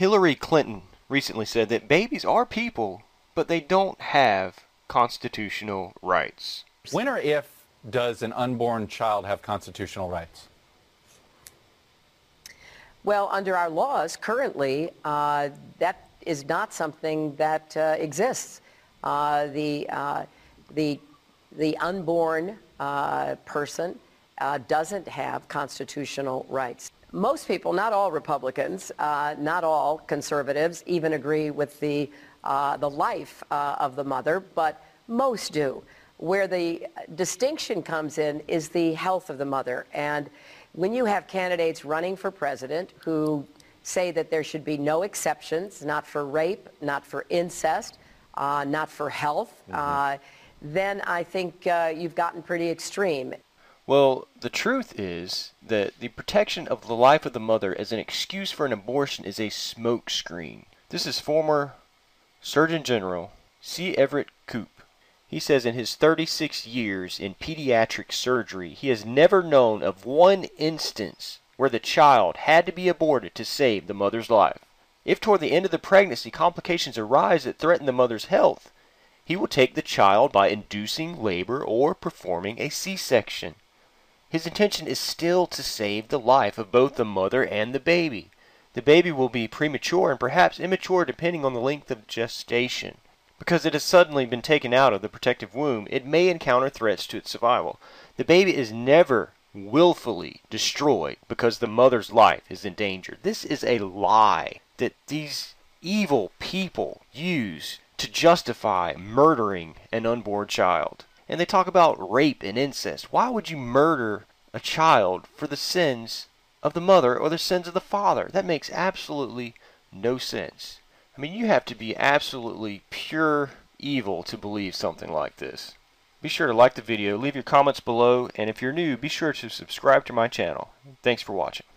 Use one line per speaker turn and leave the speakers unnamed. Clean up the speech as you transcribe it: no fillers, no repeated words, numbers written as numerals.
Hillary Clinton recently said that babies are people, but they don't have constitutional rights.
When or if does an unborn child have constitutional rights?
Well, under our laws currently, that is not something that exists. The unborn person doesn't have constitutional rights. Most people, not all Republicans, not all conservatives, even agree with the life of the mother, but most do. Where the distinction comes in is the health of the mother. And when you have candidates running for president who say that there should be no exceptions, not for rape, not for incest, not for health, then I think you've gotten pretty extreme.
Well, the truth is that the protection of the life of the mother as an excuse for an abortion is a smokescreen. This is former Surgeon General C. Everett Koop. He says in his 36 years in pediatric surgery, he has never known of one instance where the child had to be aborted to save the mother's life. If toward the end of the pregnancy complications arise that threaten the mother's health, he will take the child by inducing labor or performing a C-section. His intention is still to save the life of both the mother and the baby. The baby will be premature and perhaps immature depending on the length of gestation. Because it has suddenly been taken out of the protective womb, it may encounter threats to its survival. The baby is never willfully destroyed because the mother's life is in danger. This is a lie that these evil people use to justify murdering an unborn child. And they talk about rape and incest. Why would you murder a child for the sins of the mother or the sins of the father? That makes absolutely no sense. I mean, you have to be absolutely pure evil to believe something like this. Be sure to like the video, leave your comments below, and if you're new, be sure to subscribe to my channel. Thanks for watching.